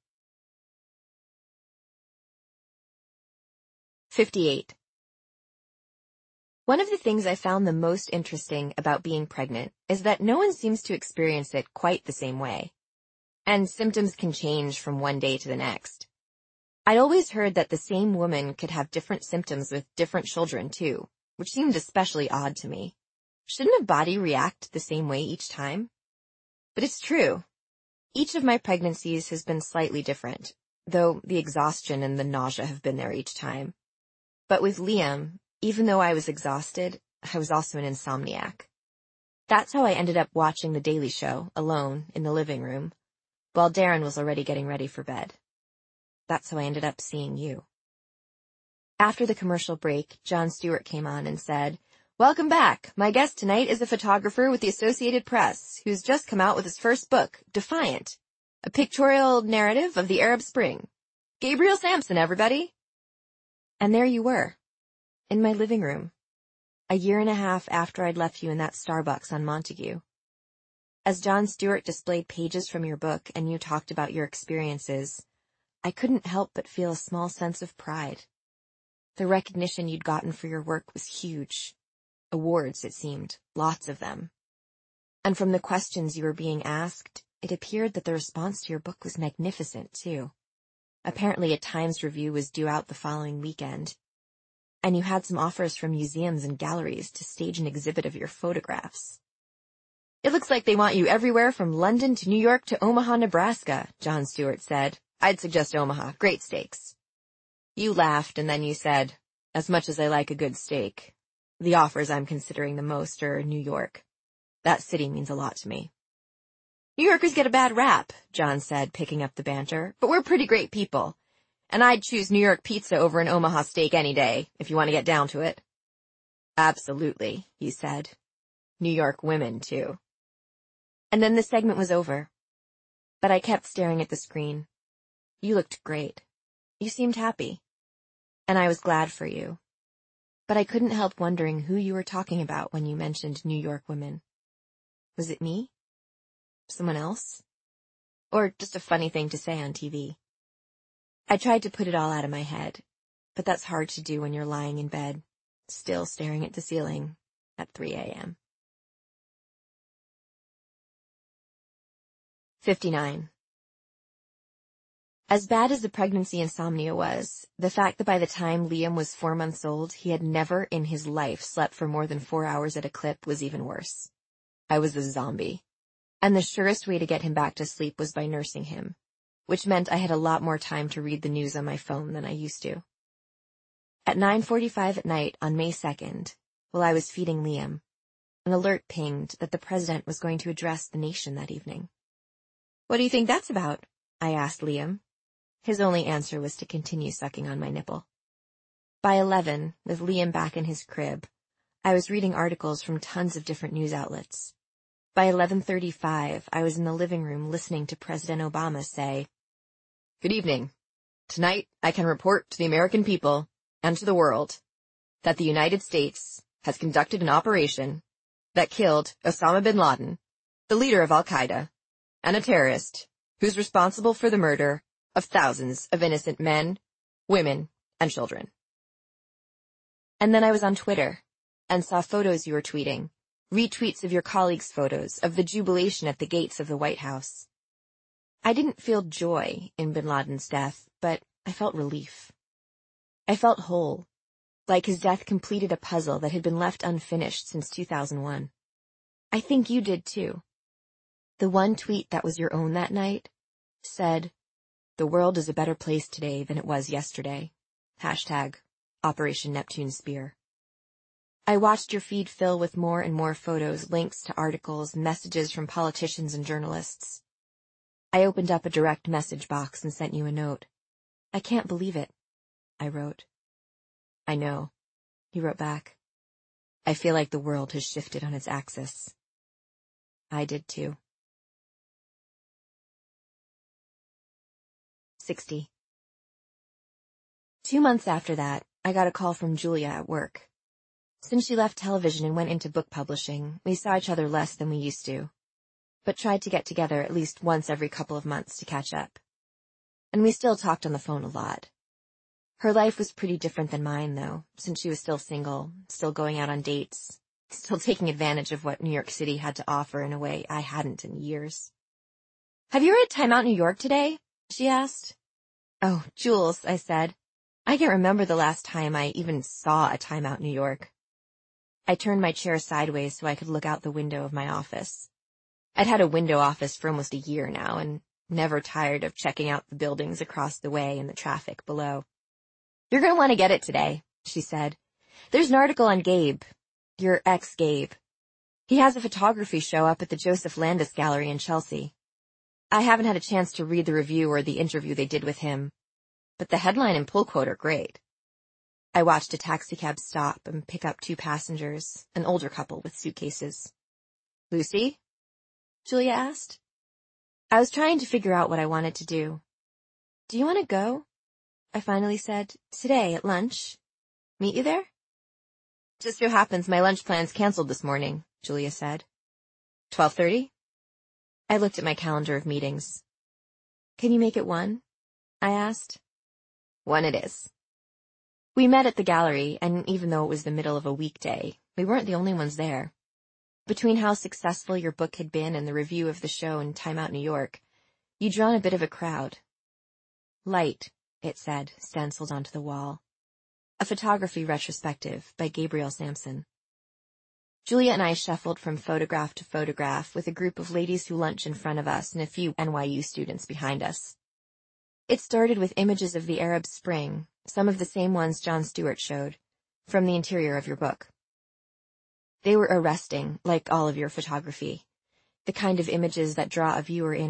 58. One of the things I found the most interesting about being pregnant is that no one seems to experience it quite the same way. And symptoms can change from one day to the next. I'd always heard that the same woman could have different symptoms with different children, too, which seemed especially odd to me. Shouldn't a body react the same way each time? But it's true. Each of my pregnancies has been slightly different, though the exhaustion and the nausea have been there each time. But with Liam, even though I was exhausted, I was also an insomniac. That's how I ended up watching The Daily Show, alone, in the living room, while Darren was already getting ready for bed. That's how I ended up seeing you. After the commercial break, Jon Stewart came on and said, "Welcome back. My guest tonight is a photographer with the Associated Press, who's just come out with his first book, Defiant, a pictorial narrative of the Arab Spring. Gabriel Samson, everybody." And there you were, in my living room, a year and a half after I'd left you in that Starbucks on Montague. As Jon Stewart displayed pages from your book and you talked about your experiences, I couldn't help but feel a small sense of pride. The recognition you'd gotten for your work was huge. Awards, it seemed, lots of them. And from the questions you were being asked, it appeared that the response to your book was magnificent, too. Apparently a Times review was due out the following weekend, and you had some offers from museums and galleries to stage an exhibit of your photographs. "It looks like they want you everywhere from London to New York to Omaha, Nebraska," Jon Stewart said. "I'd suggest Omaha. Great steaks." You laughed, and then you said, "As much as I like a good steak, The offers I'm considering the most are New York. That city means a lot to me. New Yorkers get a bad rap, John said, picking up the banter, but we're pretty great people. And I'd choose New York pizza over an Omaha steak any day, if you want to get down to it. Absolutely, he said. New York women, too. And then the segment was over. But I kept staring at the screen. You looked great. You seemed happy. And I was glad for you. But I couldn't help wondering who you were talking about when you mentioned New York women. Was it me? Someone else? Or just a funny thing to say on TV? I tried to put it all out of my head, but that's hard to do when you're lying in bed, still staring at the ceiling at 3 a.m. 59. As bad as the pregnancy insomnia was, the fact that by the time Liam was 4 months old, he had never in his life slept for more than 4 hours at a clip was even worse. I was a zombie. And the surest way to get him back to sleep was by nursing him, which meant I had a lot more time to read the news on my phone than I used to. At 9:45 at night on May 2nd, while I was feeding Liam, an alert pinged that the president was going to address the nation that evening. What do you think that's about? I asked Liam. His only answer was to continue sucking on my nipple. By 11, with Liam back in his crib, I was reading articles from tons of different news outlets. By 11:35, I was in the living room listening to President Obama say, "Good evening. Tonight I can report to the American people and to the world that the United States has conducted an operation that killed Osama bin Laden, the leader of Al-Qaeda, and a terrorist who's responsible for the murder of thousands of innocent men, women, and children." And then I was on Twitter and saw photos you were tweeting, retweets of your colleagues' photos of the jubilation at the gates of the White House. I didn't feel joy in bin Laden's death, but I felt relief. I felt whole, like his death completed a puzzle that had been left unfinished since 2001. I think you did too. The one tweet that was your own that night said, "The world is a better place today than it was yesterday. Hashtag Operation Neptune Spear." I watched your feed fill with more and more photos, links to articles, messages from politicians and journalists. I opened up a direct message box and sent you a note. "I can't believe it," I wrote. "I know," he wrote back. "I feel like the world has shifted on its axis." I did too. 60. 2 months after that, I got a call from Julia at work. Since she left television and went into book publishing, we saw each other less than we used to, but tried to get together at least once every couple of months to catch up. And we still talked on the phone a lot. Her life was pretty different than mine, though, since she was still single, still going out on dates, still taking advantage of what New York City had to offer in a way I hadn't in years. "Have you read Time Out New York today?" she asked. "Oh, Jules," I said. "I can't remember the last time I even saw a Time Out New York." I turned my chair sideways so I could look out the window of my office. I'd had a window office for almost a year now and never tired of checking out the buildings across the way and the traffic below. "You're going to want to get it today," she said. "There's an article on Gabe, your ex-Gabe. He has a photography show up at the Joseph Landis Gallery in Chelsea. I haven't had a chance to read the review or the interview they did with him, but the headline and pull quote are great." I watched a taxicab stop and pick up 2 passengers, an older couple with suitcases. "Lucy?" Julia asked. I was trying to figure out what I wanted to do. "Do you want to go?" I finally said. "Today at lunch. Meet you there?" "Just so happens my lunch plan's canceled this morning," Julia said. 12:30? I looked at my calendar of meetings. "Can you make it 1?" I asked. "1 it is." We met at the gallery, and even though it was the middle of a weekday, we weren't the only ones there. Between how successful your book had been and the review of the show in Time Out New York, you'd drawn a bit of a crowd. "Light," it said, stenciled onto the wall. A photography retrospective by Gabriel Sampson. Julia and I shuffled from photograph to photograph with a group of ladies who lunch in front of us and a few NYU students behind us. It started with images of the Arab Spring, some of the same ones Jon Stewart showed, from the interior of your book. They were arresting, like all of your photography. The kind of images that draw a viewer in